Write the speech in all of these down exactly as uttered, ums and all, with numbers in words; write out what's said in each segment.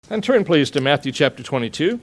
And turn, please, to Matthew chapter twenty-two.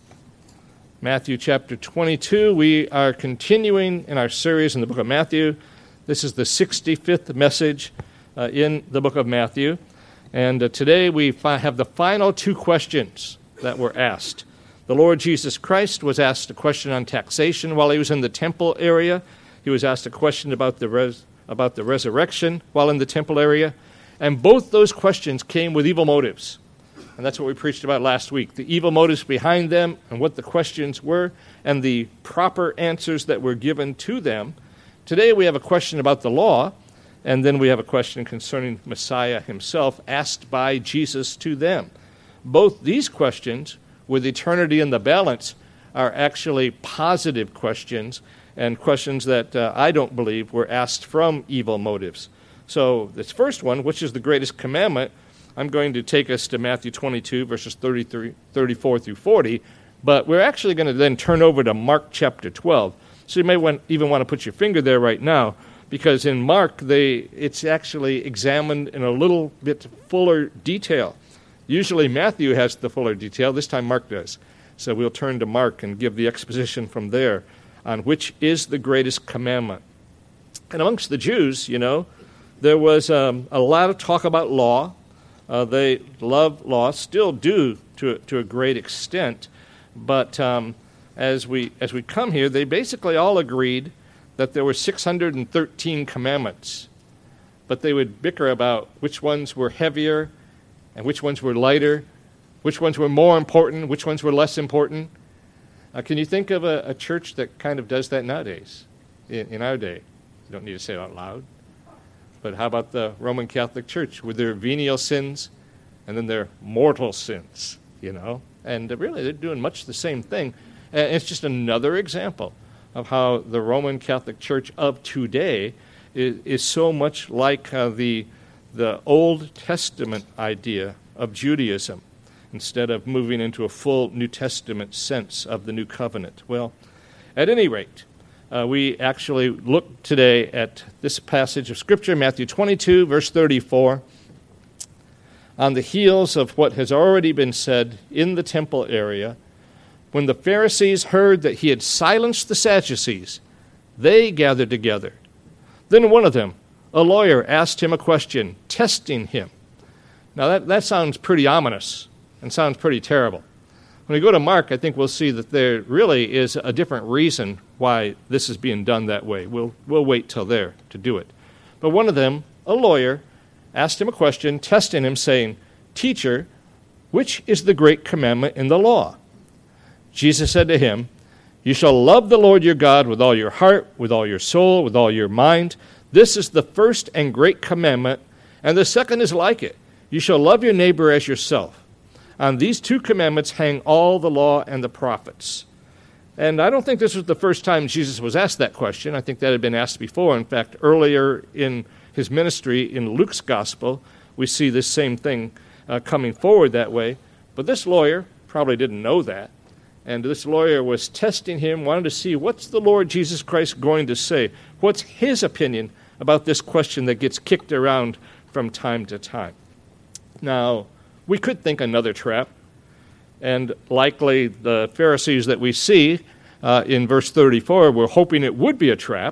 Matthew chapter twenty-two. We are continuing in our series in the book of Matthew. This is the sixty-fifth message uh, in the book of Matthew. And uh, today we fi- have the final two questions that were asked. The Lord Jesus Christ was asked a question on taxation while he was in the temple area. He was asked a question about the res- about the resurrection while in the temple area. And both those questions came with evil motives. And that's what we preached about last week, the evil motives behind them and what the questions were and the proper answers that were given to them. Today we have a question about the law, and then we have a question concerning Messiah himself asked by Jesus to them. Both these questions, with eternity in the balance, are actually positive questions and questions that uh, I don't believe were asked from evil motives. So this first one, which is the greatest commandment, I'm going to take us to Matthew twenty-two, verses thirty-three, thirty-four through forty, but we're actually going to then turn over to Mark chapter twelve. So you may want, even want to put your finger there right now, because in Mark, they it's actually examined in a little bit fuller detail. Usually Matthew has the fuller detail. This time Mark does. So we'll turn to Mark and give the exposition from there on which is the greatest commandment. And amongst the Jews, you know, there was um, a lot of talk about law. Uh, they love law, still do to to a great extent, but um, as we as we come here, they basically all agreed that there were six hundred thirteen commandments, but they would bicker about which ones were heavier and which ones were lighter, which ones were more important, which ones were less important. Uh, can you think of a, a church that kind of does that nowadays, in, in our day? You don't need to say it out loud. But how about the Roman Catholic Church with their venial sins and then their mortal sins, you know? And really, they're doing much the same thing. And it's just another example of how the Roman Catholic Church of today is, is so much like uh, the, the Old Testament idea of Judaism instead of moving into a full New Testament sense of the New Covenant. Well, at any rate, Uh, we actually look today at this passage of Scripture, Matthew twenty-two, verse thirty-four, on the heels of what has already been said in the temple area. When the Pharisees heard that he had silenced the Sadducees, they gathered together. Then one of them, a lawyer, asked him a question, testing him. Now that, that sounds pretty ominous and sounds pretty terrible. When we go to Mark, I think we'll see that there really is a different reason why this is being done that way. We'll we'll wait till there to do it. But one of them, a lawyer, asked him a question, testing him, saying, "Teacher, which is the great commandment in the law?" Jesus said to him, "You shall love the Lord your God with all your heart, with all your soul, with all your mind. This is the first and great commandment, and the second is like it. You shall love your neighbor as yourself. On these two commandments hang all the law and the prophets." And I don't think this was the first time Jesus was asked that question. I think that had been asked before. In fact, earlier in his ministry in Luke's gospel, we see this same thing uh, coming forward that way. But this lawyer probably didn't know that. And this lawyer was testing him, wanted to see what's the Lord Jesus Christ going to say? What's his opinion about this question that gets kicked around from time to time? Now, we could think another trap, and likely the Pharisees that we see uh, in verse thirty-four were hoping it would be a trap,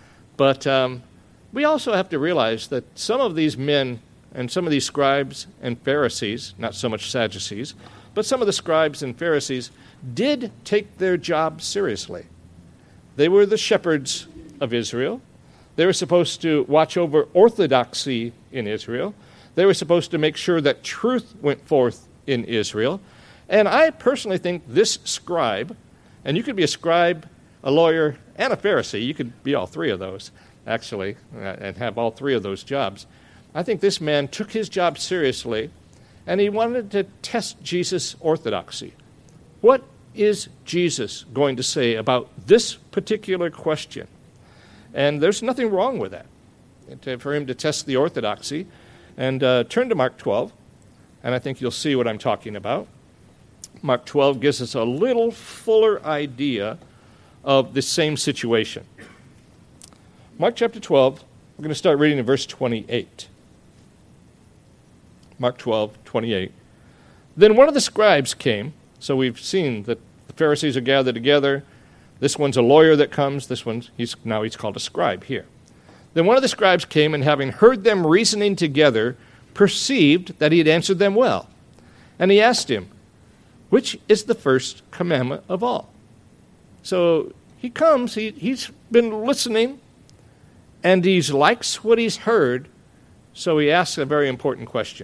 but um, we also have to realize that some of these men and some of these scribes and Pharisees, not so much Sadducees, but some of the scribes and Pharisees did take their job seriously. They were the shepherds of Israel. They were supposed to watch over orthodoxy in Israel. They were supposed to make sure that truth went forth in Israel. And I personally think this scribe, and you could be a scribe, a lawyer, and a Pharisee. You could be all three of those, actually, and have all three of those jobs. I think this man took his job seriously, and he wanted to test Jesus' orthodoxy. What is Jesus going to say about this particular question? And there's nothing wrong with that, for him to test the orthodoxy. And uh, turn to Mark twelve, and I think you'll see what I'm talking about. Mark twelve gives us a little fuller idea of the same situation. Mark chapter twelve, we're going to start reading in verse twenty-eight. Mark twelve, twenty-eight. Then one of the scribes came. So we've seen that the Pharisees are gathered together. This one's a lawyer that comes. This one's, he's now he's called a scribe here. Then one of the scribes came, and having heard them reasoning together, perceived that he had answered them well. And he asked him, which is the first commandment of all? So he comes, he, he's been listening, and he likes what he's heard, so he asks a very important question.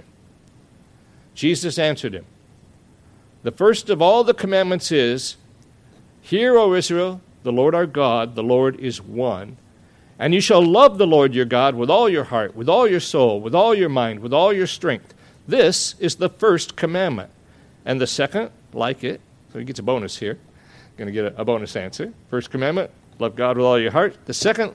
Jesus answered him, the first of all the commandments is, hear, O Israel, the Lord our God, the Lord is one. And you shall love the Lord your God with all your heart, with all your soul, with all your mind, with all your strength. This is the first commandment. And the second, like it, so he gets a bonus here. Going to get a, a bonus answer. First commandment, love God with all your heart. The second,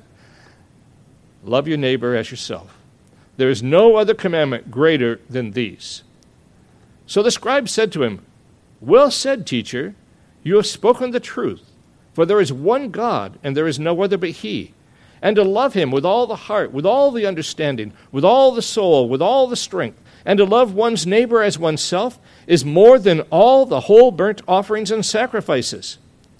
love your neighbor as yourself. There is no other commandment greater than these. So the scribe said to him, well said, teacher, you have spoken the truth. For there is one God, and there is no other but he. And to love him with all the heart, with all the understanding, with all the soul, with all the strength, and to love one's neighbor as oneself is more than all the whole burnt offerings and sacrifices.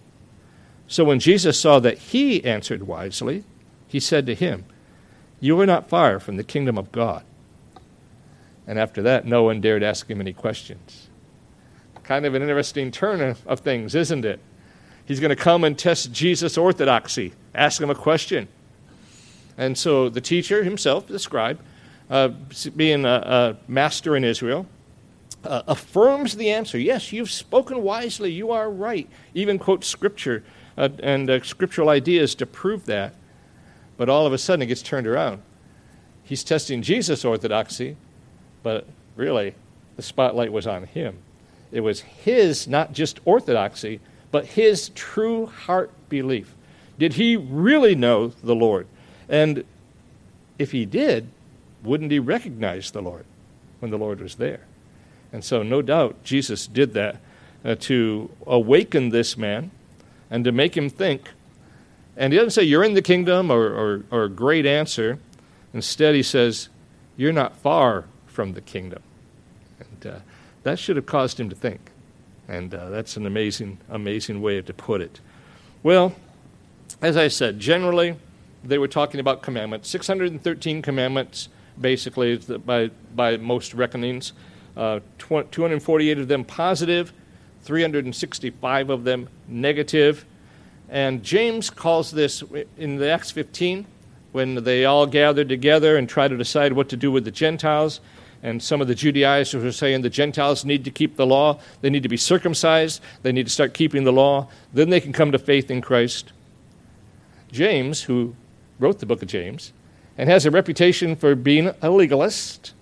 So when Jesus saw that he answered wisely, he said to him, you are not far from the kingdom of God. And after that, no one dared ask him any questions. Kind of an interesting turn of, of things, isn't it? He's going to come and test Jesus' orthodoxy, ask him a question. And so the teacher himself, the scribe, uh, being a, a master in Israel, uh, affirms the answer. Yes, you've spoken wisely. You are right. Even quotes scripture uh, and uh, scriptural ideas to prove that. But all of a sudden it gets turned around. He's testing Jesus' orthodoxy, but really the spotlight was on him. It was his, not just orthodoxy, but his true heart belief. Did he really know the Lord? And if he did, wouldn't he recognize the Lord when the Lord was there? And so no doubt Jesus did that uh, to awaken this man and to make him think. And he doesn't say, you're in the kingdom or, or, or a great answer. Instead, he says, you're not far from the kingdom. And uh, that should have caused him to think. And uh, that's an amazing, amazing way to put it. Well, as I said, generally, they were talking about commandments. six hundred thirteen commandments, basically, by, by most reckonings. Uh, two hundred forty-eight of them positive, three hundred sixty-five of them negative. And James calls this, in the Acts fifteen, when they all gathered together and tried to decide what to do with the Gentiles, and some of the Judaizers were saying the Gentiles need to keep the law, they need to be circumcised, they need to start keeping the law, then they can come to faith in Christ. James, who wrote the book of James, and has a reputation for being a legalist,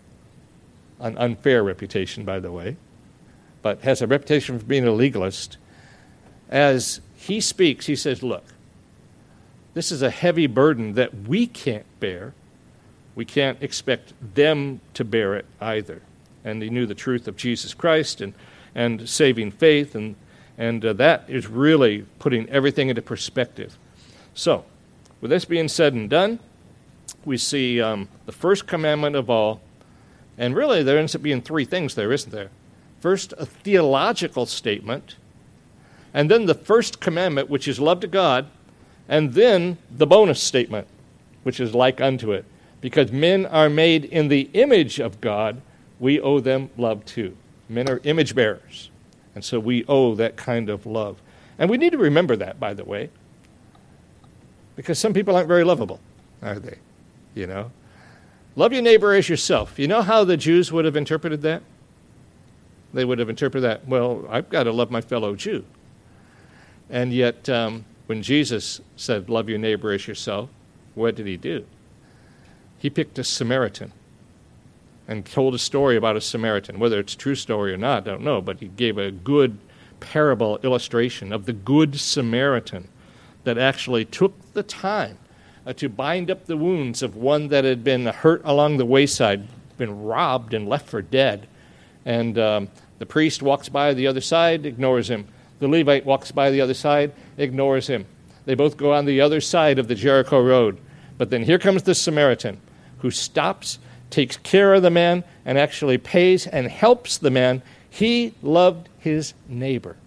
an unfair reputation, by the way, but has a reputation for being a legalist. As he speaks, he says, look, this is a heavy burden that we can't bear. We can't expect them to bear it either. And he knew the truth of Jesus Christ and, and saving faith, and, and uh, that is really putting everything into perspective. So, with this being said and done, we see um, the first commandment of all, and really there ends up being three things there, isn't there? First, a theological statement, and then the first commandment, which is love to God, and then the bonus statement, which is like unto it. Because men are made in the image of God, we owe them love too. Men are image bearers, and so we owe that kind of love. And we need to remember that, by the way, because some people aren't very lovable, are they? You know? Love your neighbor as yourself. You know how the Jews would have interpreted that? They would have interpreted that, well, I've got to love my fellow Jew. And yet, um, when Jesus said, love your neighbor as yourself, what did he do? He picked a Samaritan and told a story about a Samaritan. Whether it's a true story or not, I don't know, but he gave a good parable illustration of the good Samaritan that actually took the time uh, to bind up the wounds of one that had been hurt along the wayside, been robbed and left for dead. And um, the priest walks by the other side, ignores him. The Levite walks by the other side, ignores him. They both go on the other side of the Jericho road. But then here comes the Samaritan, who stops takes care of the man, and actually pays and helps the man. He loved his neighbor.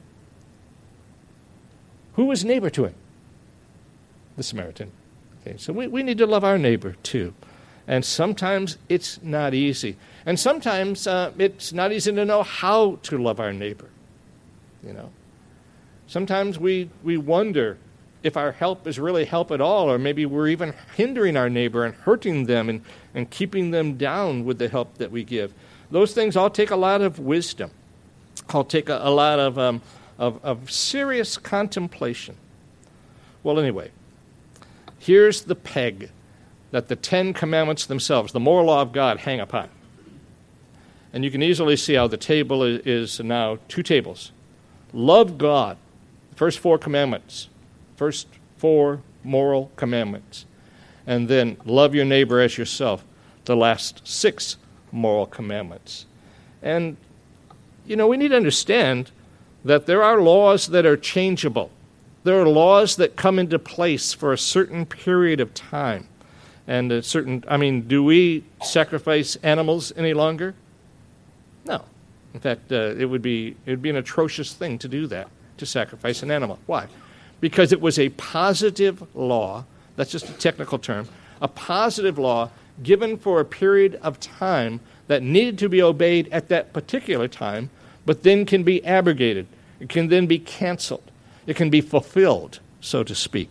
Who was neighbor to him? The Samaritan. Okay, so we, we need to love our neighbor too. And sometimes it's not easy. And sometimes uh, it's not easy to know how to love our neighbor. You know, sometimes we, we wonder if our help is really help at all, or maybe we're even hindering our neighbor and hurting them and, and keeping them down with the help that we give. Those things all take a lot of wisdom. All take a, a lot of, um, of, of serious contemplation. Well, anyway, here's the peg that the Ten Commandments themselves, the moral law of God, hang upon. And you can easily see how the table is, is now two tables. Love God, the first four commandments, first four moral commandments. And then love your neighbor as yourself, the last six moral commandments. And, you know, we need to understand that there are laws that are changeable. There are laws that come into place for a certain period of time. And a certain, I mean, do we sacrifice animals any longer? No. In fact, uh, it would be it would be an atrocious thing to do that, to sacrifice an animal. Why? Because it was a positive law, that's just a technical term, a positive law given for a period of time that needed to be obeyed at that particular time, but then can be abrogated. It can then be canceled. It can be fulfilled, so to speak.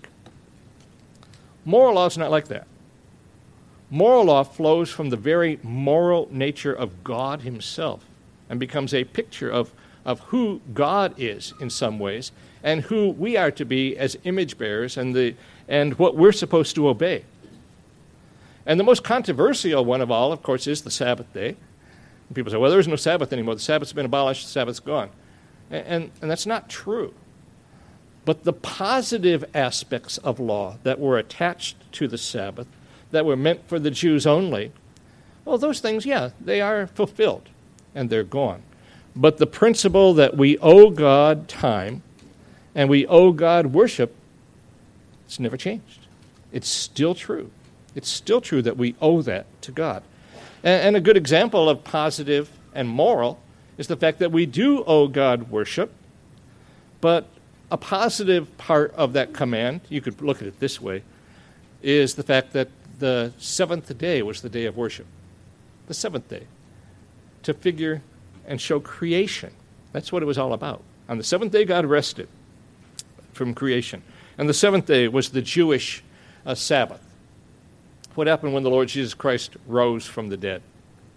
Moral law is not like that. Moral law flows from the very moral nature of God himself and becomes a picture of, of who God is in some ways and who we are to be as image bearers and, the, and what we're supposed to obey. And the most controversial one of all, of course, is the Sabbath day. And people say, well, there is no Sabbath anymore. The Sabbath's been abolished. The Sabbath's gone. And, and, and that's not true. But the positive aspects of law that were attached to the Sabbath, that were meant for the Jews only, well, those things, yeah, they are fulfilled, and they're gone. But the principle that we owe God time and we owe God worship, it's never changed. It's still true. It's still true that we owe that to God. And, and a good example of positive and moral is the fact that we do owe God worship, but a positive part of that command, you could look at it this way, is the fact that the seventh day was the day of worship. The seventh day. To figure and show creation. That's what it was all about. On the seventh day, God rested from creation. And the seventh day was the Jewish uh, Sabbath. What happened when the Lord Jesus Christ rose from the dead?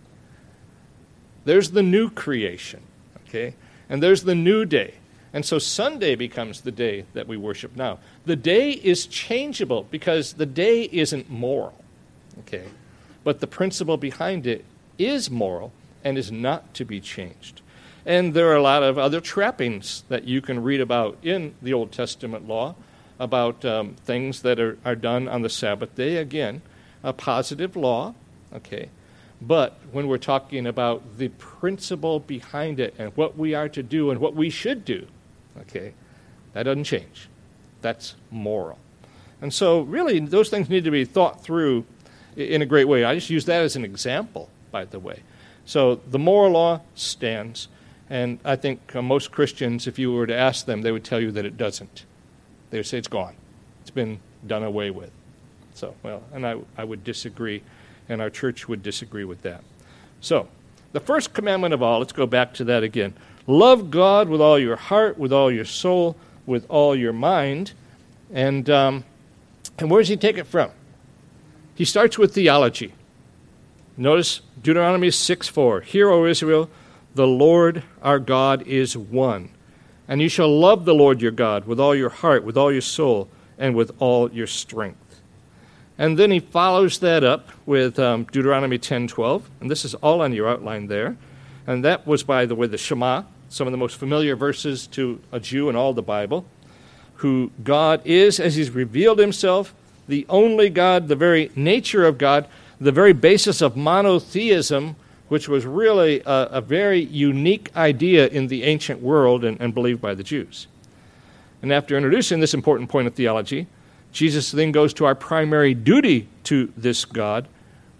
There's the new creation, okay? And there's the new day. And so Sunday becomes the day that we worship now. The day is changeable because the day isn't moral, okay? But the principle behind it is moral and is not to be changed. And there are a lot of other trappings that you can read about in the Old Testament law about um, things that are, are done on the Sabbath day. Again, a positive law, okay? But when we're talking about the principle behind it and what we are to do and what we should do, okay, that doesn't change. That's moral. And so really those things need to be thought through in a great way. I just use that as an example, by the way. So the moral law stands, and I think uh, most Christians, if you were to ask them, they would tell you that it doesn't. They would say it's gone. It's been done away with. So, well, and I, I would disagree, and our church would disagree with that. So, the first commandment of all, let's go back to that again. Love God with all your heart, with all your soul, with all your mind. And, um, and where does he take it from? He starts with theology. Notice Deuteronomy six four. Hear, O Israel, the Lord our God is one. And you shall love the Lord your God with all your heart, with all your soul, and with all your strength. And then he follows that up with um, Deuteronomy ten twelve. And this is all on your outline there. And that was, by the way, the Shema, some of the most familiar verses to a Jew in all the Bible, who God is, as he's revealed himself, the only God, the very nature of God, the very basis of monotheism, which was really a, a very unique idea in the ancient world and, and believed by the Jews. And after introducing this important point of theology, Jesus then goes to our primary duty to this God,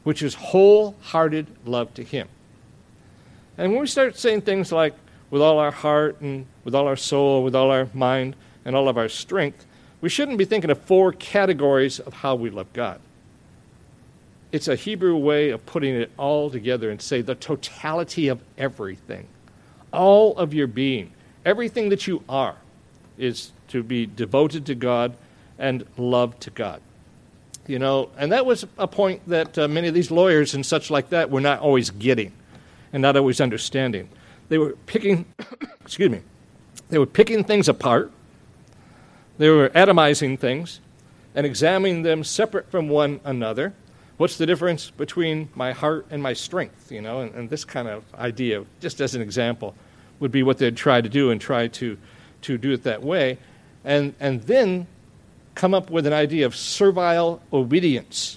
which is wholehearted love to him. And when we start saying things like, with all our heart and with all our soul, with all our mind and all of our strength, we shouldn't be thinking of four categories of how we love God. It's a Hebrew way of putting it all together and say the totality of everything, all of your being, everything that you are is to be devoted to God and love to God. You know, and that was a point that uh, many of these lawyers and such like that were not always getting and not always understanding. They were picking, excuse me, they were picking things apart. They were atomizing things and examining them separate from one another. What's the difference between my heart and my strength? You know, and, and this kind of idea, just as an example, would be what they'd try to do and try to, to do it that way. And, and then come up with an idea of servile obedience.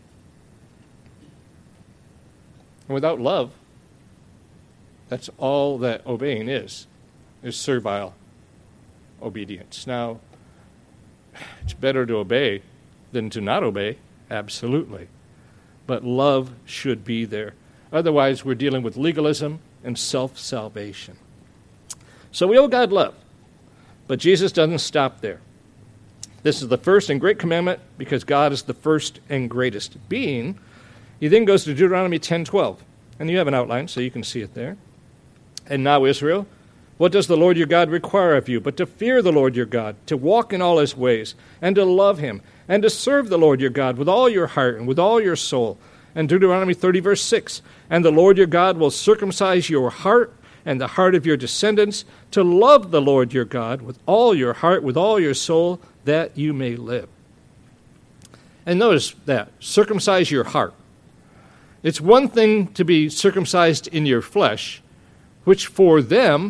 And without love, that's all that obeying is, is servile obedience. Now, it's better to obey than to not obey, absolutely. But love should be there. Otherwise, we're dealing with legalism and self-salvation. So we owe God love, but Jesus doesn't stop there. This is the first and great commandment because God is the first and greatest being. He then goes to Deuteronomy ten twelve, and you have an outline so you can see it there. And now, Israel, what does the Lord your God require of you but to fear the Lord your God, to walk in all his ways, and to love him, and to serve the Lord your God with all your heart and with all your soul? And Deuteronomy thirty, verse six, and the Lord your God will circumcise your heart and the heart of your descendants to love the Lord your God with all your heart, with all your soul, that you may live. And notice that, circumcise your heart. It's one thing to be circumcised in your flesh, which for them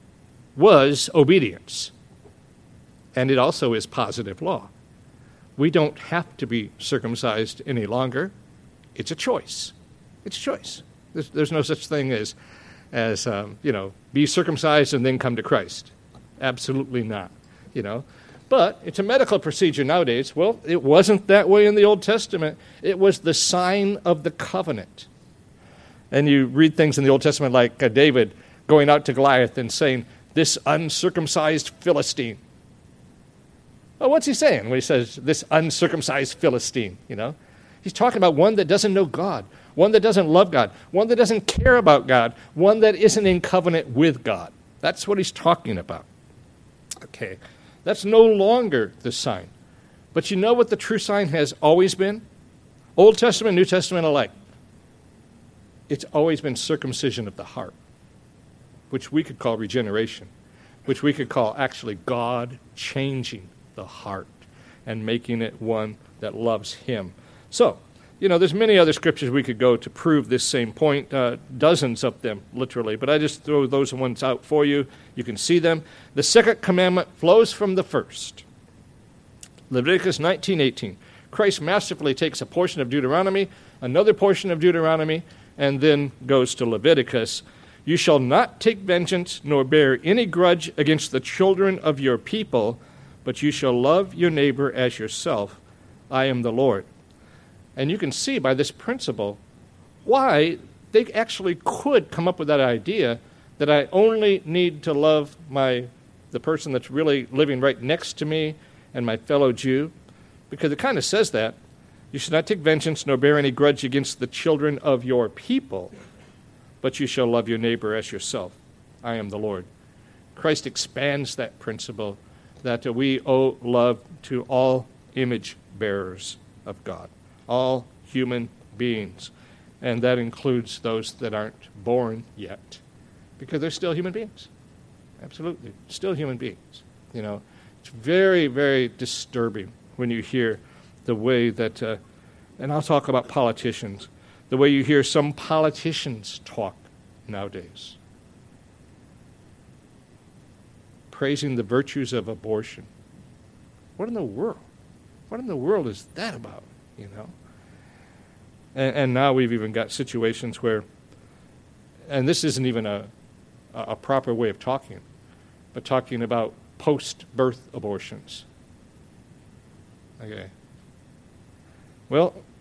was obedience. And it also is positive law. We don't have to be circumcised any longer. It's a choice. It's a choice. There's, there's no such thing as, as um, you know, be circumcised and then come to Christ. Absolutely not, you know. But it's a medical procedure nowadays. Well, it wasn't that way in the Old Testament. It was the sign of the covenant. And you read things in the Old Testament like uh, David going out to Goliath and saying, this uncircumcised Philistine. Well, what's he saying when he says, this uncircumcised Philistine, you know? He's talking about one that doesn't know God, one that doesn't love God, one that doesn't care about God, one that isn't in covenant with God. That's what he's talking about. Okay, that's no longer the sign. But you know what the true sign has always been? Old Testament, New Testament alike. It's always been circumcision of the heart, which we could call regeneration, which we could call actually God changing the heart and making it one that loves him. So, you know, there's many other scriptures we could go to prove this same point, uh, dozens of them, literally, but I just throw those ones out for you. You can see them. The second commandment flows from the first. Leviticus nineteen eighteen. Christ masterfully takes a portion of Deuteronomy, another portion of Deuteronomy, and then goes to Leviticus. You shall not take vengeance nor bear any grudge against the children of your people, but you shall love your neighbor as yourself. I am the Lord. And you can see by this principle why they actually could come up with that idea that I only need to love my the person that's really living right next to me and my fellow Jew, because it kind of says that. You should not take vengeance nor bear any grudge against the children of your people, but you shall love your neighbor as yourself. I am the Lord. Christ expands that principle that we owe love to all image bearers of God, all human beings, and that includes those that aren't born yet, because they're still human beings. Absolutely, still human beings. You know, it's very, very disturbing when you hear the way that, uh, and I'll talk about politicians, the way you hear some politicians talk nowadays, praising the virtues of abortion. What in the world? What in the world is that about, you know? And, and now we've even got situations where, and this isn't even a, a proper way of talking, but talking about post-birth abortions. Okay. Well,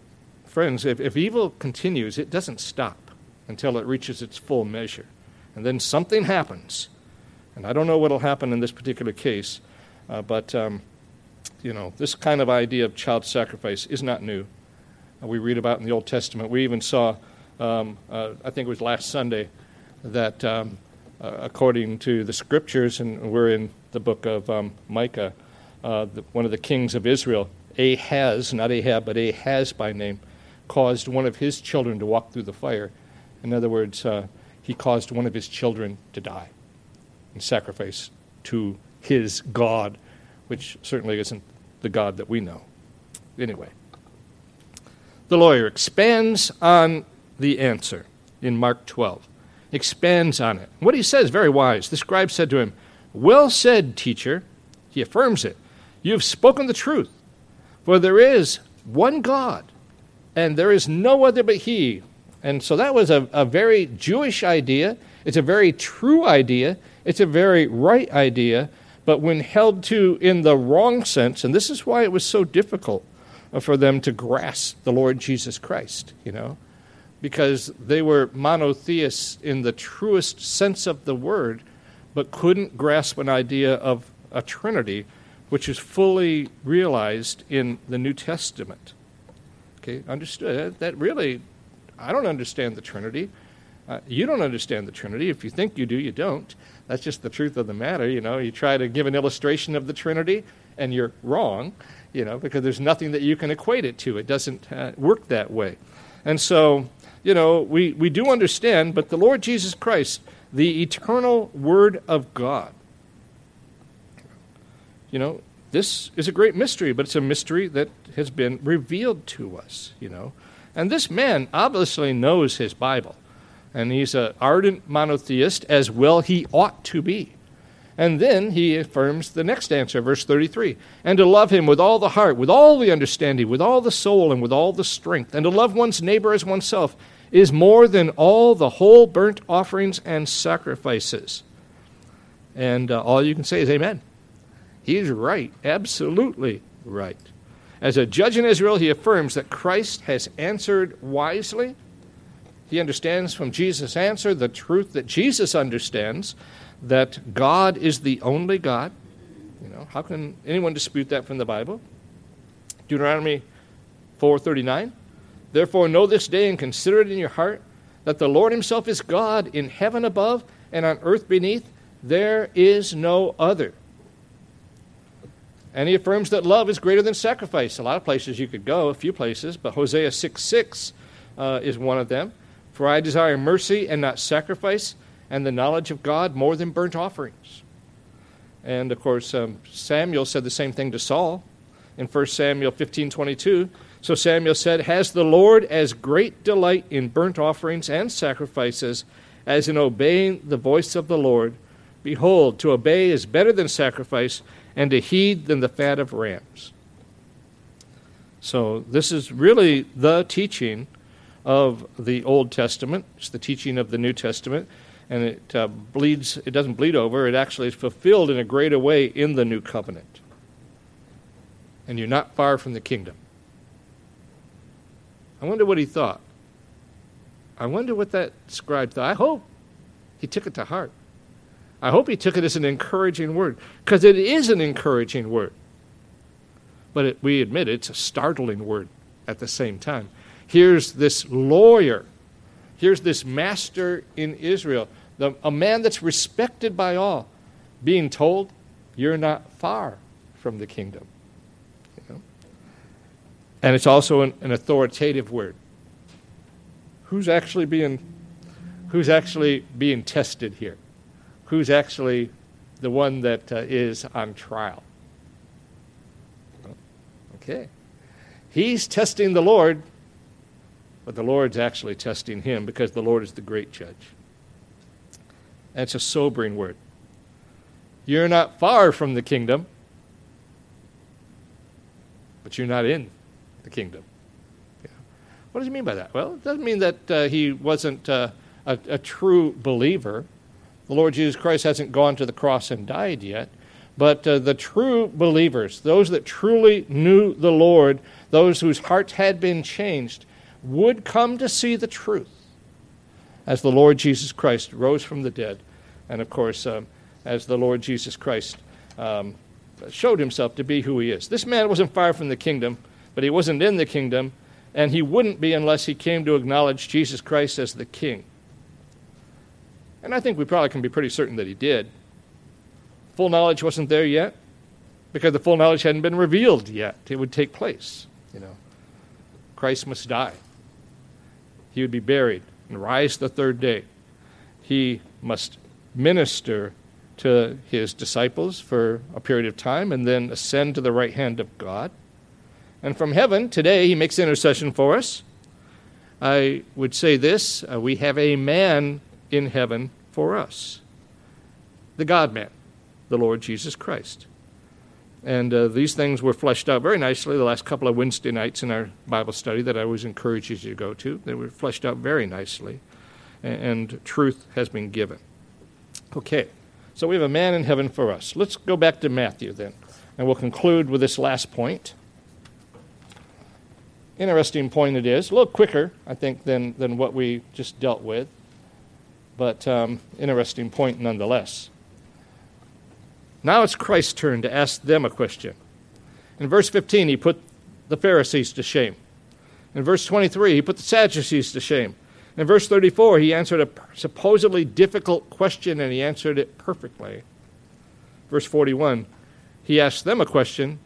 friends, if, if evil continues, it doesn't stop until it reaches its full measure. And then something happens. And I don't know what will happen in this particular case, uh, but, um, you know, this kind of idea of child sacrifice is not new. Uh, we read about in the Old Testament. We even saw, um, uh, I think it was last Sunday, that um, uh, according to the scriptures, and we're in the book of um, Micah, uh, the, one of the kings of Israel, Ahaz, not Ahab, but Ahaz by name, caused one of his children to walk through the fire. In other words, uh, he caused one of his children to die in sacrifice to his God, which certainly isn't the God that we know. Anyway, the lawyer expands on the answer in Mark twelve. Expands on it. What he says is very wise. The scribe said to him, "Well said, teacher." He affirms it. "You have spoken the truth. For there is one God, and there is no other but he." And so that was a, a very Jewish idea. It's a very true idea. It's a very right idea. But when held to in the wrong sense, and this is why it was so difficult for them to grasp the Lord Jesus Christ, you know, because they were monotheists in the truest sense of the word, but couldn't grasp an idea of a Trinity, which is fully realized in the New Testament. Okay, understood? That really, I don't understand the Trinity. Uh, you don't understand the Trinity. If you think you do, you don't. That's just the truth of the matter. You know, you try to give an illustration of the Trinity, and you're wrong, you know, because there's nothing that you can equate it to. It doesn't uh, work that way. And so, you know, we, we do understand, but the Lord Jesus Christ, the eternal Word of God, you know, this is a great mystery, but it's a mystery that has been revealed to us, you know. And this man obviously knows his Bible, and he's an ardent monotheist, as well he ought to be. And then he affirms the next answer, verse thirty-three, "And to love him with all the heart, with all the understanding, with all the soul, and with all the strength, and to love one's neighbor as oneself, is more than all the whole burnt offerings and sacrifices." And uh, all you can say is amen. He's right, absolutely right. As a judge in Israel, he affirms that Christ has answered wisely. He understands from Jesus' answer the truth that Jesus understands, that God is the only God. You know, how can anyone dispute that from the Bible? Deuteronomy four thirty-nine, "Therefore know this day and consider it in your heart, that the Lord himself is God in heaven above and on earth beneath. There is no other." And he affirms that love is greater than sacrifice. A lot of places you could go, a few places, but Hosea six six uh, is one of them. "For I desire mercy and not sacrifice, and the knowledge of God more than burnt offerings." And, of course, um, Samuel said the same thing to Saul in First Samuel fifteen twenty-two. "So Samuel said, Has the Lord as great delight in burnt offerings and sacrifices as in obeying the voice of the Lord? Behold, to obey is better than sacrifice, and to heed than the fat of rams." So this is really the teaching of the Old Testament. It's the teaching of the New Testament. And it uh, bleeds, it doesn't bleed over, it actually is fulfilled in a greater way in the New Covenant. And you're not far from the kingdom. I wonder what he thought. I wonder what that scribe thought. I hope he took it to heart. I hope he took it as an encouraging word, because it is an encouraging word. But it, we admit it's a startling word at the same time. Here's this lawyer. Here's this master in Israel, the, a man that's respected by all, being told, you're not far from the kingdom. You know? And it's also an, an authoritative word. Who's actually being, who's actually being tested here? Who's actually the one that uh, is on trial? Okay. He's testing the Lord, but the Lord's actually testing him, because the Lord is the great judge. And it's a sobering word. You're not far from the kingdom, but you're not in the kingdom. Yeah. What does he mean by that? Well, it doesn't mean that uh, he wasn't uh, a, a true believer. The Lord Jesus Christ hasn't gone to the cross and died yet. But uh, the true believers, those that truly knew the Lord, those whose hearts had been changed, would come to see the truth as the Lord Jesus Christ rose from the dead, and of course, um, as the Lord Jesus Christ um, showed himself to be who he is. This man wasn't far from the kingdom, but he wasn't in the kingdom, and he wouldn't be unless he came to acknowledge Jesus Christ as the king. And I think we probably can be pretty certain that he did. Full knowledge wasn't there yet, because the full knowledge hadn't been revealed yet. It would take place, you know. Christ must die. He would be buried and rise the third day. He must minister to his disciples for a period of time and then ascend to the right hand of God. And from heaven, today, he makes intercession for us. I would say this, uh, we have a man in heaven for us, the God-man, the Lord Jesus Christ. And uh, these things were fleshed out very nicely the last couple of Wednesday nights in our Bible study that I always encourage you to go to. They were fleshed out very nicely, and, and truth has been given. Okay, so we have a man in heaven for us. Let's go back to Matthew then, and we'll conclude with this last point. Interesting point it is. A little quicker, I think, than, than what we just dealt with, but um, interesting point nonetheless. Now it's Christ's turn to ask them a question. In verse fifteen, he put the Pharisees to shame. In verse twenty-three, he put the Sadducees to shame. In verse thirty-four, he answered a supposedly difficult question, and he answered it perfectly. Verse forty-one, he asked them a question,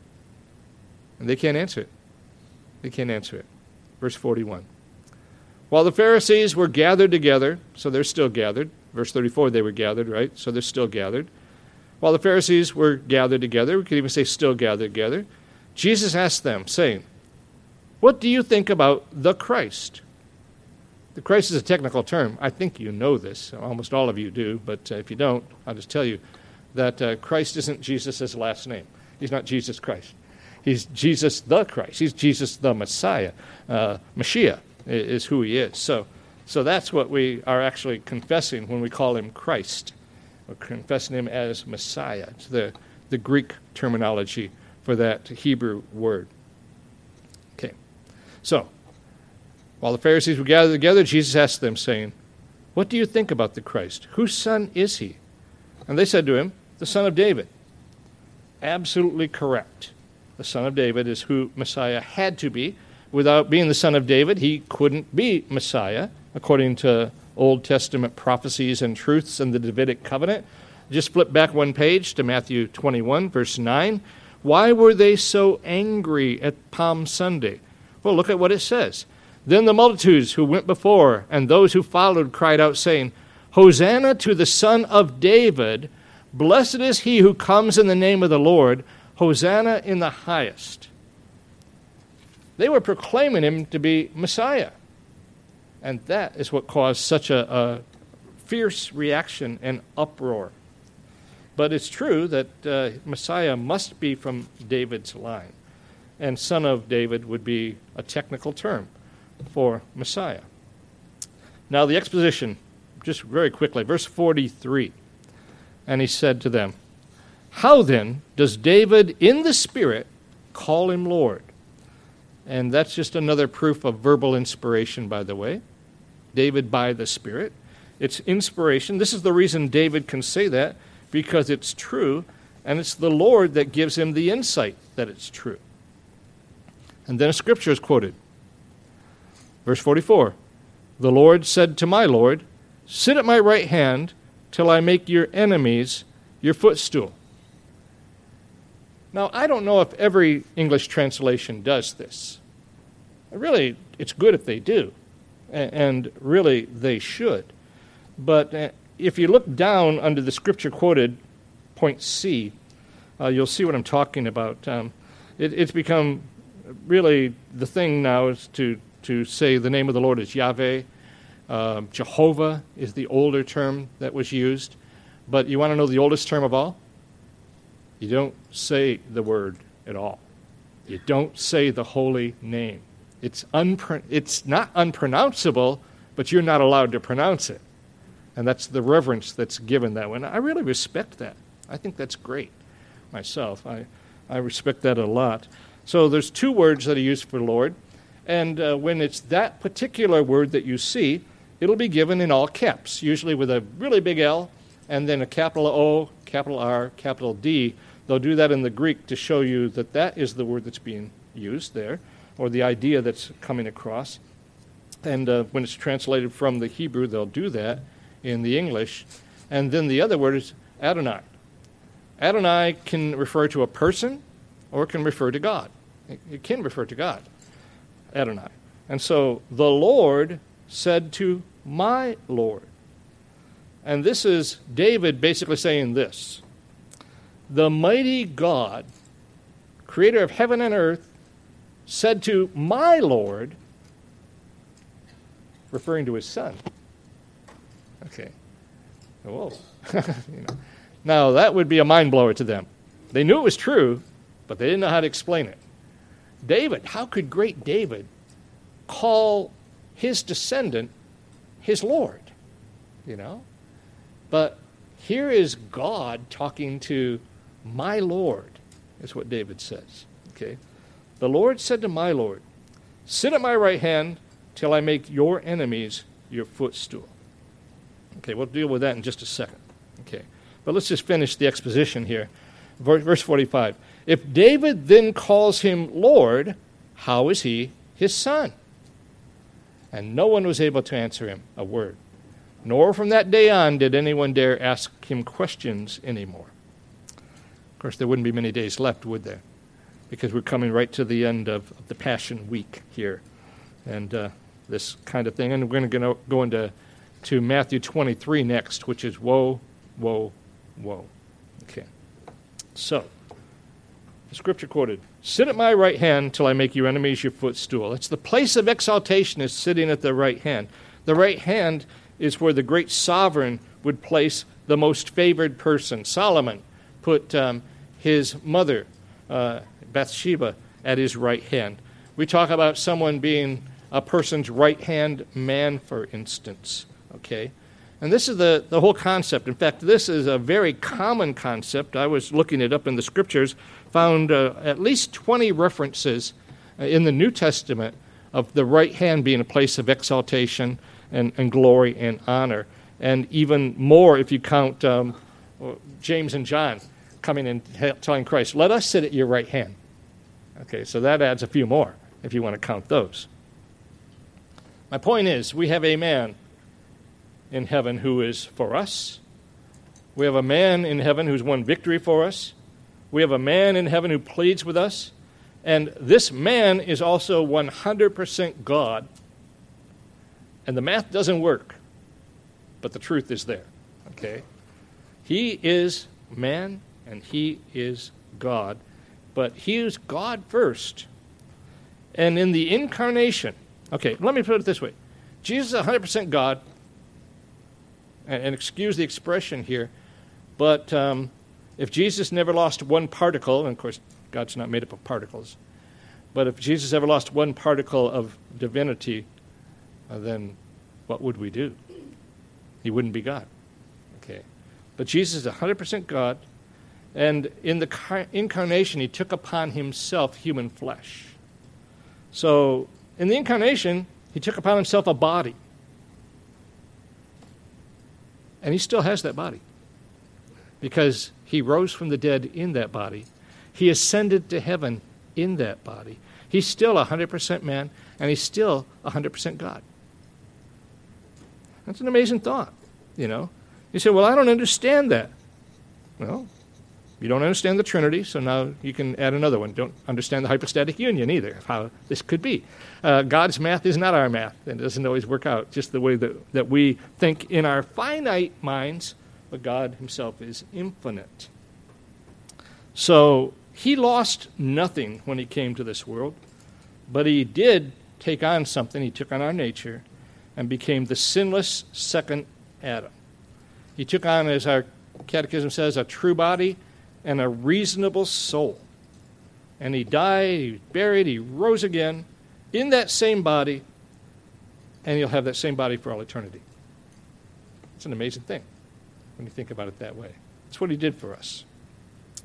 and they can't answer it. They can't answer it. Verse forty-one. While the Pharisees were gathered together, so they're still gathered. Verse thirty-four, they were gathered, right? So they're still gathered. While the Pharisees were gathered together, we could even say still gathered together, Jesus asked them, saying, "What do you think about the Christ?" The Christ is a technical term. I think you know this. Almost all of you do, but uh, if you don't, I'll just tell you that uh, Christ isn't Jesus' last name. He's not Jesus Christ. He's Jesus the Christ. He's Jesus the Messiah. Uh, Mashiach is who he is. So, so that's what we are actually confessing when we call him Christ. We're confessing him as Messiah. It's the, the Greek terminology for that Hebrew word. Okay. So, while the Pharisees were gathered together, Jesus asked them, saying, "What do you think about the Christ? Whose son is he?" And they said to him, "The son of David." Absolutely correct. The son of David is who Messiah had to be. Without being the son of David, he couldn't be Messiah, according to Old Testament prophecies and truths in the Davidic covenant. Just flip back one page to Matthew twenty-one, verse nine. Why were they so angry at Palm Sunday? Well, look at what it says. Then the multitudes who went before and those who followed cried out, saying, "Hosanna to the Son of David! Blessed is he who comes in the name of the Lord! Hosanna in the highest." They were proclaiming him to be Messiah. And that is what caused such a, a fierce reaction and uproar. But it's true that uh, Messiah must be from David's line. And son of David would be a technical term for Messiah. Now the exposition, just very quickly, verse forty-three. And he said to them, "How then does David in the Spirit call him Lord?" And that's just another proof of verbal inspiration, by the way. David by the Spirit. It's inspiration. This is the reason David can say that, because it's true, and it's the Lord that gives him the insight that it's true. And then a scripture is quoted. Verse forty-four, "The Lord said to my Lord, sit at my right hand till I make your enemies your footstool." Now, I don't know if every English translation does this. Really, it's good if they do, and really they should. But if you look down under the scripture quoted, point C, uh, you'll see what I'm talking about. Um, it, it's become really the thing now is to, to say the name of the Lord is Yahweh. Uh, Jehovah is the older term that was used. But you want to know the oldest term of all? You don't say the word at all. You don't say the holy name. It's unpro- it's not unpronounceable, but you're not allowed to pronounce it. And that's the reverence that's given that one. I really respect that. I think that's great myself. I, I respect that a lot. So there's two words that are used for Lord. And uh, when it's that particular word that you see, it'll be given in all caps, usually with a really big L, and then a capital O, capital R, capital D. They'll do that in the Greek to show you that that is the word that's being used there, or the idea that's coming across. And uh, when it's translated from the Hebrew, they'll do that in the English. And then the other word is Adonai. Adonai can refer to a person, or it can refer to God. It, it can refer to God, Adonai. And so the Lord said to my Lord. And this is David basically saying this: the mighty God, creator of heaven and earth, said to my Lord, referring to his son. Okay. Whoa. you know. Now, that would be a mind blower to them. They knew it was true, but they didn't know how to explain it. David, how could great David call his descendant his Lord? You know? But here is God talking to my Lord, is what David says. Okay? The Lord said to my Lord, sit at my right hand till I make your enemies your footstool. Okay, we'll deal with that in just a second. Okay, but let's just finish the exposition here. Verse forty-five. If David then calls him Lord, how is he his son? And no one was able to answer him a word. Nor from that day on did anyone dare ask him questions anymore. Of course, there wouldn't be many days left, would there? Because we're coming right to the end of, of the Passion Week here. And uh, this kind of thing. And we're going to go into to Matthew twenty-three next, which is woe, woe, woe. Okay. So, the scripture quoted, sit at my right hand till I make your enemies your footstool. It's the place of exaltation is sitting at the right hand. The right hand is where the great sovereign would place the most favored person. Solomon put um, his mother, uh, Bathsheba, at his right hand. We talk about someone being a person's right-hand man, for instance. Okay? And this is the, the whole concept. In fact, this is a very common concept. I was looking it up in the scriptures, found uh, at least twenty references uh, in the New Testament of the right hand being a place of exaltation and, and glory and honor. And even more if you count um, James and John coming and telling Christ, let us sit at your right hand. Okay, so that adds a few more if you want to count those. My point is, we have a man in heaven who is for us. We have a man in heaven who's won victory for us. We have a man in heaven who pleads with us. And this man is also one hundred percent God. And the math doesn't work, but the truth is there. Okay? He is man and he is God. But he is God first. And in the incarnation, okay, let me put it this way. Jesus is one hundred percent God, and, and excuse the expression here, but um, if Jesus never lost one particle, and of course God's not made up of particles, but if Jesus ever lost one particle of divinity, uh, then what would we do? He wouldn't be God. Okay, but Jesus is one hundred percent God, and in the car- incarnation he took upon himself human flesh. So in the incarnation, he took upon himself a body. And he still has that body. Because he rose from the dead in that body. He ascended to heaven in that body. He's still one hundred percent man, and he's still one hundred percent God. That's an amazing thought, you know. You say, well, I don't understand that. Well, you don't understand the Trinity, so now you can add another one. Don't understand the hypostatic union either, how this could be. Uh, God's math is not our math, and it doesn't always work out just the way that, that we think in our finite minds, but God himself is infinite. So he lost nothing when he came to this world, but he did take on something. He took on our nature and became the sinless second Adam. He took on, as our catechism says, a true body and a reasonable soul. And he died, he was buried, he rose again in that same body, and he'll have that same body for all eternity. It's an amazing thing when you think about it that way. That's what he did for us.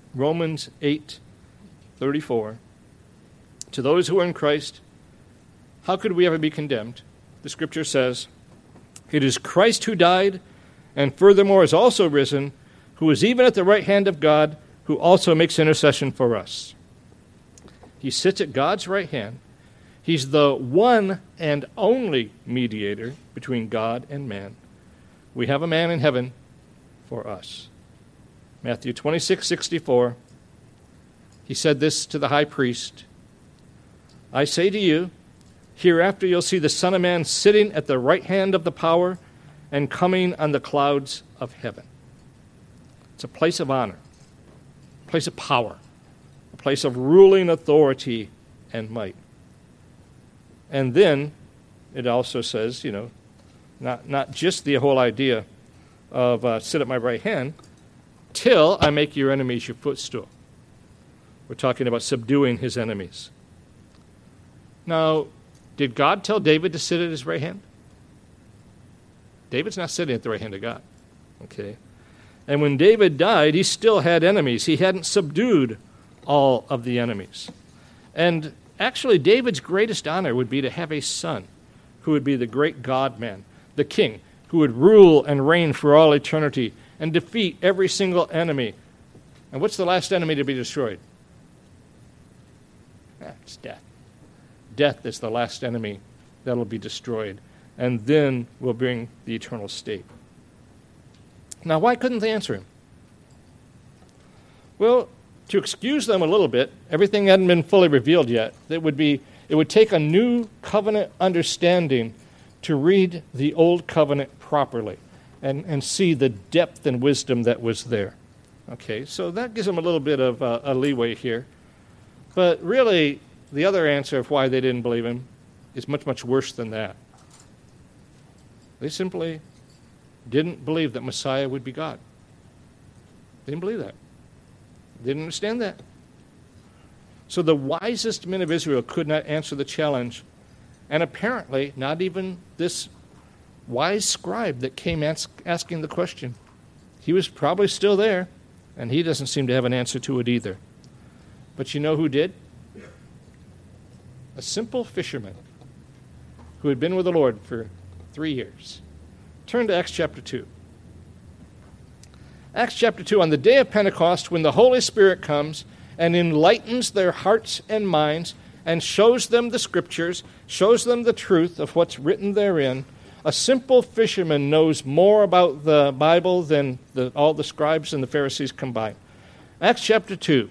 Romans eight thirty-four. To those who are in Christ, How could we ever be condemned? The Scripture says, "It is Christ who died, and furthermore is also risen, who is even at the right hand of God, who also makes intercession for us." He sits at God's right hand. He's the one and only mediator between God and man. We have a man in heaven for us. Matthew twenty-six sixty-four, he said this to the high priest, "I say to you, hereafter you'll see the Son of Man sitting at the right hand of the power and coming on the clouds of heaven." It's a place of honor, a place of power, a place of ruling authority and might. And then it also says, you know, not, not just the whole idea of uh, sit at my right hand, till I make your enemies your footstool. We're talking about subduing his enemies. Now, did God tell David to sit at his right hand? David's not sitting at the right hand of God. Okay. And when David died, he still had enemies. He hadn't subdued all of the enemies. And actually, David's greatest honor would be to have a son who would be the great God-man, the king, who would rule and reign for all eternity and defeat every single enemy. And what's the last enemy to be destroyed? That's death. Death is the last enemy that will be destroyed, and then will bring the eternal state. Now, why couldn't they answer him? Well, to excuse them a little bit, everything hadn't been fully revealed yet. It would be, it would take a new covenant understanding to read the old covenant properly and, and see the depth and wisdom that was there. Okay, so that gives them a little bit of uh, a leeway here. But really, the other answer of why they didn't believe him is much, much worse than that. They simply didn't believe that Messiah would be God. They didn't believe that. They didn't understand that. So the wisest men of Israel could not answer the challenge, and apparently not even this wise scribe that came ask, asking the question. He was probably still there, and he doesn't seem to have an answer to it either. But you know who did? A simple fisherman who had been with the Lord for three years. Turn to Acts chapter two. Acts chapter two, on the day of Pentecost, when the Holy Spirit comes and enlightens their hearts and minds and shows them the Scriptures, shows them the truth of what's written therein, a simple fisherman knows more about the Bible than the, all the scribes and the Pharisees combined. Acts chapter two.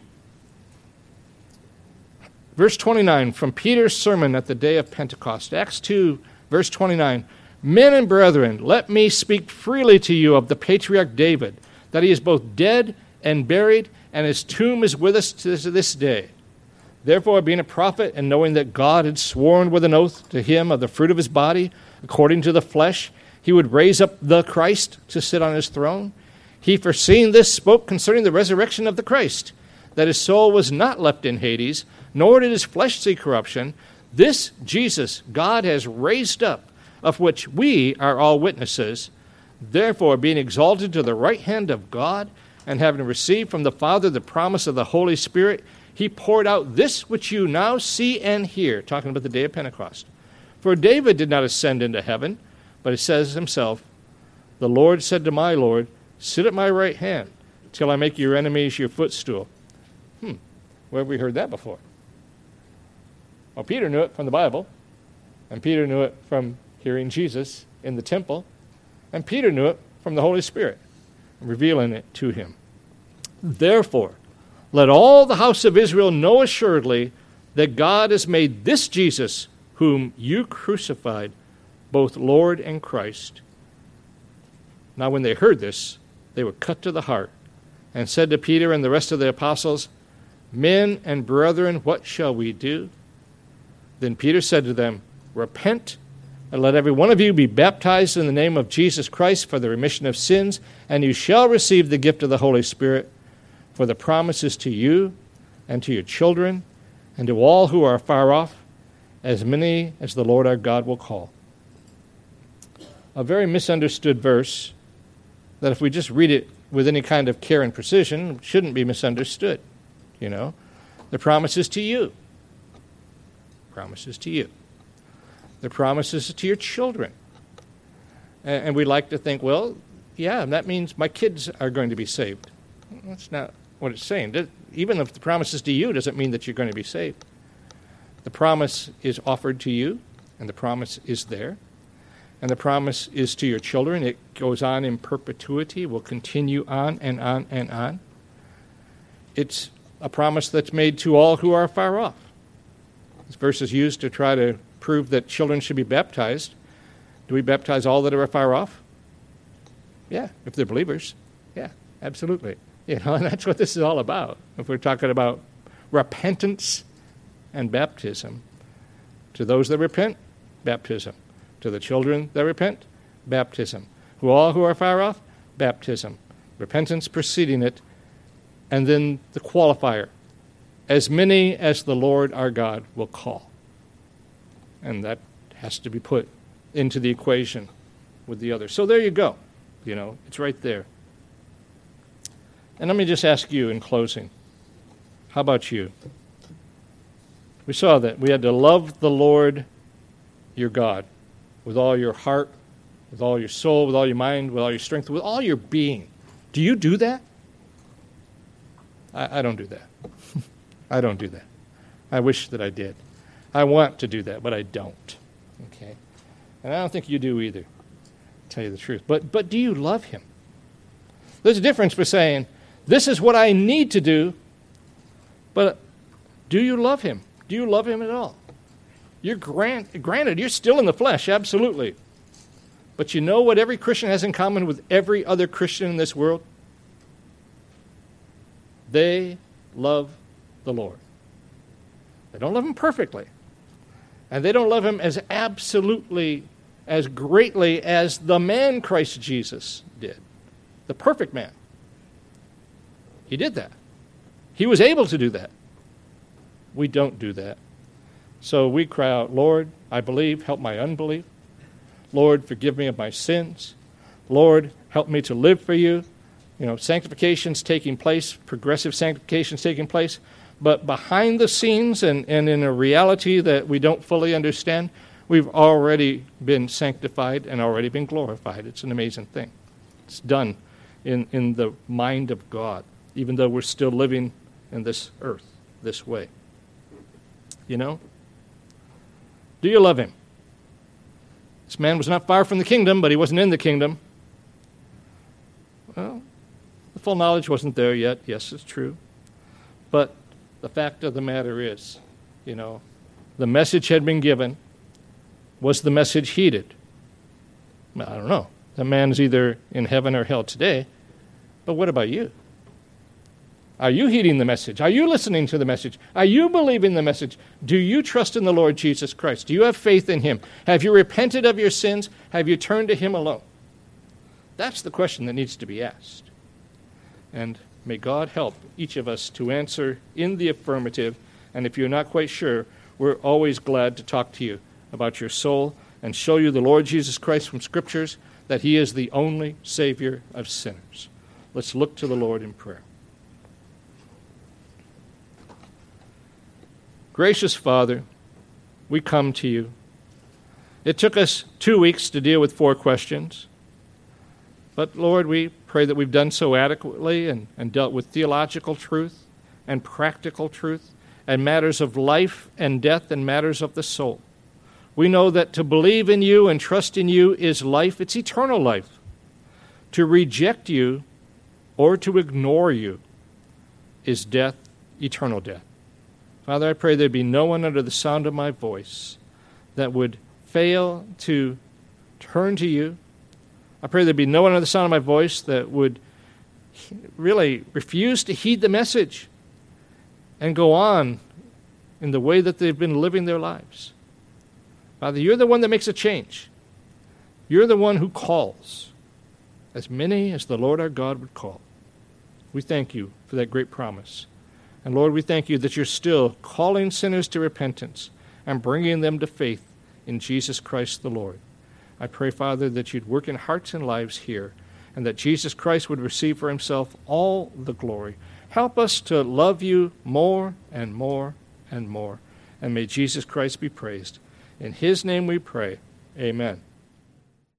Verse twenty-nine, from Peter's sermon at the day of Pentecost. Acts two, verse twenty-nine. Men and brethren, let me speak freely to you of the patriarch David, that he is both dead and buried, and his tomb is with us to this day. Therefore, being a prophet, and knowing that God had sworn with an oath to him of the fruit of his body, according to the flesh, he would raise up the Christ to sit on his throne, he, foreseeing this, spoke concerning the resurrection of the Christ, that his soul was not left in Hades, nor did his flesh see corruption. This Jesus God has raised up, of which we are all witnesses. Therefore, being exalted to the right hand of God, and having received from the Father the promise of the Holy Spirit, he poured out this which you now see and hear, talking about the day of Pentecost. For David did not ascend into heaven, but he says himself, the Lord said to my Lord, sit at my right hand, till I make your enemies your footstool. Hmm, where have we heard that before? Well, Peter knew it from the Bible, and Peter knew it from hearing Jesus in the temple, and Peter knew it from the Holy Spirit, revealing it to him. Therefore, let all the house of Israel know assuredly that God has made this Jesus, whom you crucified, both Lord and Christ. Now when they heard this, they were cut to the heart, and said to Peter and the rest of the apostles, Men and brethren, what shall we do? Then Peter said to them, Repent, and let every one of you be baptized in the name of Jesus Christ for the remission of sins, and you shall receive the gift of the Holy Spirit, for the promise is to you and to your children and to all who are far off, as many as the Lord our God will call. A very misunderstood verse that if we just read it with any kind of care and precision, shouldn't be misunderstood. You know, the promise is to you. Promises to you. The promise is to your children. And, and we like to think, well, yeah, that means my kids are going to be saved. That's not what it's saying. Even if the promise is to you, doesn't mean that you're going to be saved. The promise is offered to you, and the promise is there. And the promise is to your children. It goes on in perpetuity, will continue on and on and on. It's a promise that's made to all who are far off. This verse is used to try to prove that children should be baptized. Do we baptize all that are far off? Yeah, if they're believers. Yeah, absolutely. You know, and that's what this is all about. If we're talking about repentance and baptism, to those that repent, baptism. To the children that repent, baptism. Who all who are far off, baptism. Repentance preceding it, and then the qualifier. As many as the Lord our God will call. And that has to be put into the equation with the others. So there you go. You know, it's right there. And let me just ask you in closing, how about you? We saw that we had to love the Lord your God with all your heart, with all your soul, with all your mind, with all your strength, with all your being. Do you do that? I, I don't do that. I don't do that. I wish that I did. I want to do that, but I don't. Okay? And I don't think you do either, to tell you the truth. But but do you love him? There's a difference between saying, this is what I need to do, but do you love him? Do you love him at all? You're grant, granted, you're still in the flesh, absolutely. But you know what every Christian has in common with every other Christian in this world? They love the Lord. They don't love him perfectly. And they don't love him as absolutely, as greatly as the man Christ Jesus did. The perfect man. He did that. He was able to do that. We don't do that. So we cry out, Lord, I believe, help my unbelief. Lord, forgive me of my sins. Lord, help me to live for you. You know, sanctification's taking place, progressive sanctification's taking place, but behind the scenes and, and in a reality that we don't fully understand, we've already been sanctified and already been glorified. It's an amazing thing. It's done in, in the mind of God, even though we're still living in this earth this way. You know? Do you love him? This man was not far from the kingdom, but he wasn't in the kingdom. Well, the full knowledge wasn't there yet. Yes, it's true. But the fact of the matter is, you know, the message had been given. Was the message heeded? Well, I don't know. The man's either in heaven or hell today. But what about you? Are you heeding the message? Are you listening to the message? Are you believing the message? Do you trust in the Lord Jesus Christ? Do you have faith in him? Have you repented of your sins? Have you turned to him alone? That's the question that needs to be asked. And may God help each of us to answer in the affirmative. And if you're not quite sure, we're always glad to talk to you about your soul and show you the Lord Jesus Christ from Scriptures, that he is the only Savior of sinners. Let's look to the Lord in prayer. Gracious Father, we come to you. It took us two weeks to deal with four questions. But Lord, we pray that we've done so adequately and, and dealt with theological truth and practical truth and matters of life and death and matters of the soul. We know that to believe in you and trust in you is life. It's eternal life. To reject you or to ignore you is death, eternal death. Father, I pray there be no one under the sound of my voice that would fail to turn to you. I pray there be no one under the sound of my voice that would really refuse to heed the message and go on in the way that they've been living their lives. Father, you're the one that makes a change. You're the one who calls, as many as the Lord our God would call. We thank you for that great promise. And Lord, we thank you that you're still calling sinners to repentance and bringing them to faith in Jesus Christ the Lord. I pray, Father, that you'd work in hearts and lives here, and that Jesus Christ would receive for himself all the glory. Help us to love you more and more and more. And may Jesus Christ be praised. In his name we pray. Amen.